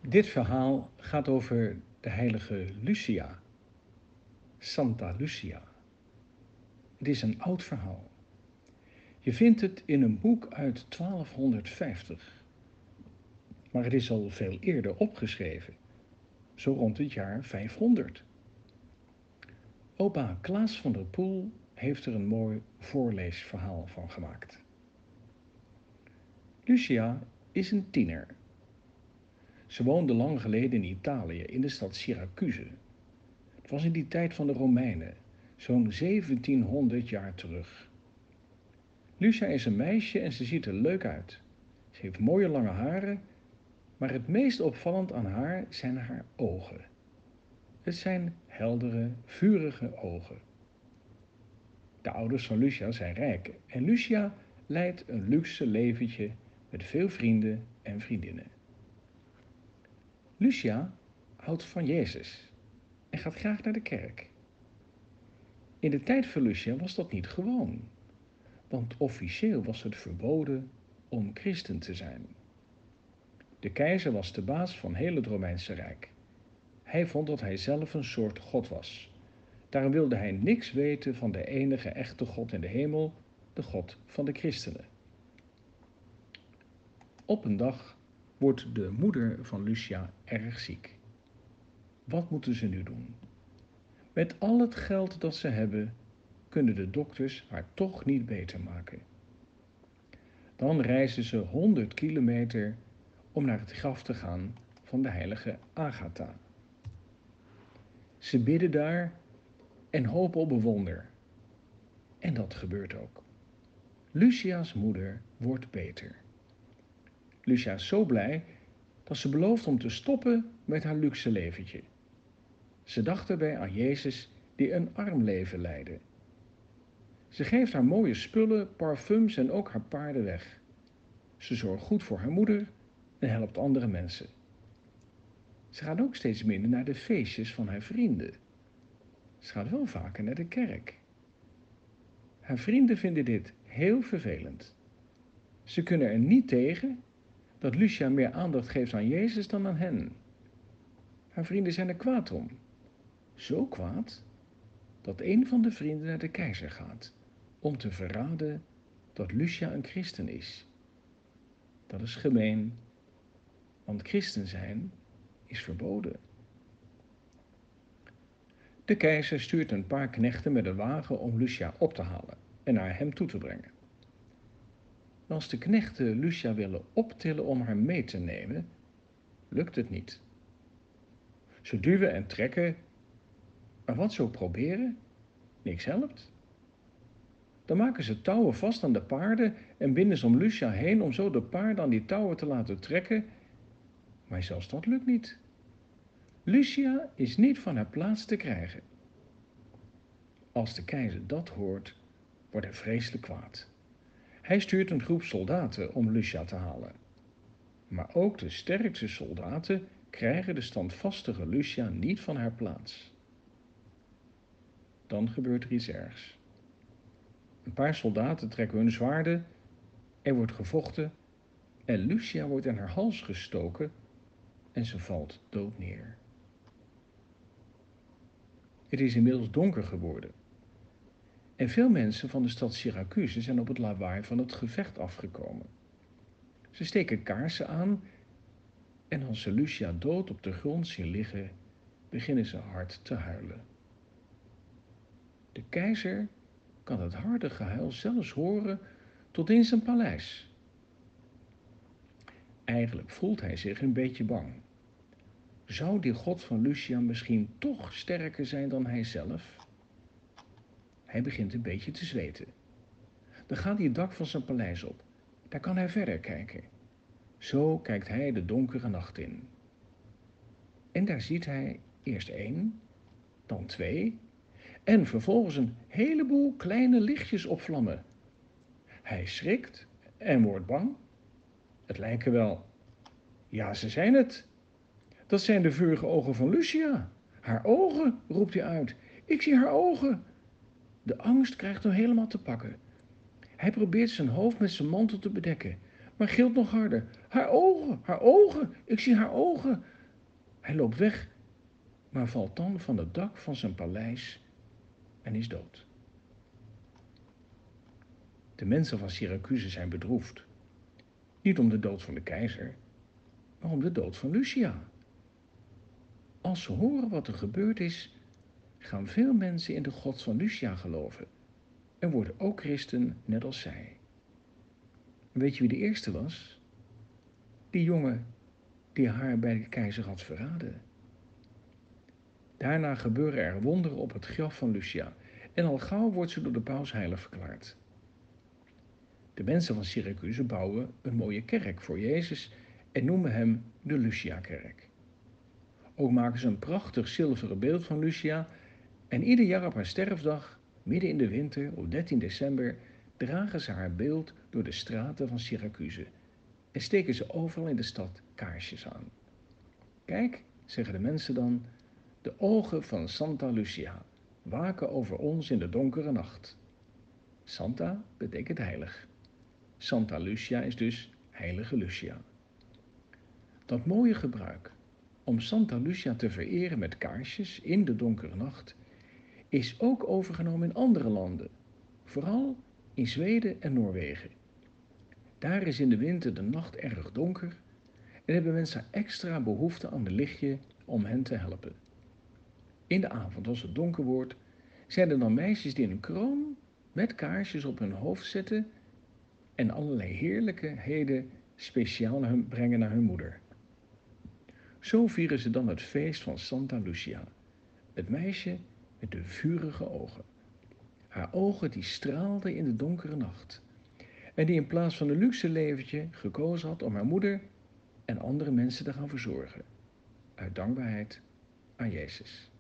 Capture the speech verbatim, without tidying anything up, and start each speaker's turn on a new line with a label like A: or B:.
A: Dit verhaal gaat over de heilige Lucia, Santa Lucia. Het is een oud verhaal. Je vindt het in een boek uit twaalfhonderdvijftig. Maar het is al veel eerder opgeschreven, zo rond het jaar vijfhonderd. Opa Klaas van der Poel heeft er een mooi voorleesverhaal van gemaakt. Lucia is een tiener. Ze woonde lang geleden in Italië, in de stad Syracuse. Het was in die tijd van de Romeinen, zo'n zeventienhonderd jaar terug. Lucia is een meisje en ze ziet er leuk uit. Ze heeft mooie lange haren, maar het meest opvallend aan haar zijn haar ogen. Het zijn heldere, vurige ogen. De ouders van Lucia zijn rijk en Lucia leidt een luxe leventje met veel vrienden en vriendinnen. Lucia houdt van Jezus en gaat graag naar de kerk. In de tijd van Lucia was dat niet gewoon, want officieel was het verboden om christen te zijn. De keizer was de baas van heel het Romeinse Rijk. Hij vond dat hij zelf een soort God was. Daarom wilde hij niks weten van de enige echte God in de hemel, de God van de christenen. Op een dag wordt de moeder van Lucia erg ziek. Wat moeten ze nu doen? Met al het geld dat ze hebben, kunnen de dokters haar toch niet beter maken. Dan reizen ze honderd kilometer om naar het graf te gaan van de heilige Agatha. Ze bidden daar en hopen op een wonder. En dat gebeurt ook. Lucia's moeder wordt beter. Lucia is zo blij dat ze belooft om te stoppen met haar luxe leventje. Ze dacht erbij aan Jezus die een arm leven leidde. Ze geeft haar mooie spullen, parfums en ook haar paarden weg. Ze zorgt goed voor haar moeder en helpt andere mensen. Ze gaat ook steeds minder naar de feestjes van haar vrienden. Ze gaat wel vaker naar de kerk. Haar vrienden vinden dit heel vervelend. Ze kunnen er niet tegen dat Lucia meer aandacht geeft aan Jezus dan aan hen. Haar vrienden zijn er kwaad om. Zo kwaad dat een van de vrienden naar de keizer gaat om te verraden dat Lucia een christen is. Dat is gemeen, want christen zijn is verboden. De keizer stuurt een paar knechten met een wagen om Lucia op te halen en naar hem toe te brengen. Als de knechten Lucia willen optillen om haar mee te nemen, lukt het niet. Ze duwen en trekken, maar wat ze ook proberen, niks helpt. Dan maken ze touwen vast aan de paarden en binden ze om Lucia heen om zo de paarden aan die touwen te laten trekken, maar zelfs dat lukt niet. Lucia is niet van haar plaats te krijgen. Als de keizer dat hoort, wordt hij vreselijk kwaad. Hij stuurt een groep soldaten om Lucia te halen. Maar ook de sterkste soldaten krijgen de standvastige Lucia niet van haar plaats. Dan gebeurt er iets ergs. Een paar soldaten trekken hun zwaarden, er wordt gevochten en Lucia wordt in haar hals gestoken en ze valt dood neer. Het is inmiddels donker geworden. En veel mensen van de stad Syracuse zijn op het lawaai van het gevecht afgekomen. Ze steken kaarsen aan en als ze Lucia dood op de grond zien liggen, beginnen ze hard te huilen. De keizer kan het harde gehuil zelfs horen tot in zijn paleis. Eigenlijk voelt hij zich een beetje bang. Zou die God van Lucia misschien toch sterker zijn dan hij zelf? Hij begint een beetje te zweten. Dan gaat hij het dak van zijn paleis op. Daar kan hij verder kijken. Zo kijkt hij de donkere nacht in. En daar ziet hij eerst één, dan twee en vervolgens een heleboel kleine lichtjes opvlammen. Hij schrikt en wordt bang. Het lijken wel, ja, ze zijn het. Dat zijn de vurige ogen van Lucia. Haar ogen, roept hij uit. Ik zie haar ogen. De angst krijgt hem helemaal te pakken. Hij probeert zijn hoofd met zijn mantel te bedekken, maar gilt nog harder. Haar ogen, haar ogen, ik zie haar ogen. Hij loopt weg, maar valt dan van het dak van zijn paleis en is dood. De mensen van Syracuse zijn bedroefd. Niet om de dood van de keizer, maar om de dood van Lucia. Als ze horen wat er gebeurd is, gaan veel mensen in de god van Lucia geloven en worden ook christen net als zij. Weet je wie de eerste was? Die jongen die haar bij de keizer had verraden. Daarna gebeuren er wonderen op het graf van Lucia en al gauw wordt ze door de paus heilig verklaard. De mensen van Syracuse bouwen een mooie kerk voor Jezus en noemen hem de Lucia-kerk. Ook maken ze een prachtig zilveren beeld van Lucia en ieder jaar op haar sterfdag, midden in de winter, op dertien december, dragen ze haar beeld door de straten van Syracuse en steken ze overal in de stad kaarsjes aan. Kijk, zeggen de mensen dan, de ogen van Santa Lucia waken over ons in de donkere nacht. Santa betekent heilig. Santa Lucia is dus heilige Lucia. Dat mooie gebruik om Santa Lucia te vereren met kaarsjes in de donkere nacht is ook overgenomen in andere landen, vooral in Zweden en Noorwegen. Daar is in de winter de nacht erg donker en hebben mensen extra behoefte aan een lichtje om hen te helpen. In de avond, als het donker wordt, zijn er dan meisjes die een kroon met kaarsjes op hun hoofd zetten en allerlei heerlijkheden speciaal brengen naar hun moeder. Zo vieren ze dan het feest van Santa Lucia, het meisje met de vurige ogen. Haar ogen die straalden in de donkere nacht en die in plaats van een luxe leventje gekozen had om haar moeder en andere mensen te gaan verzorgen, uit dankbaarheid aan Jezus.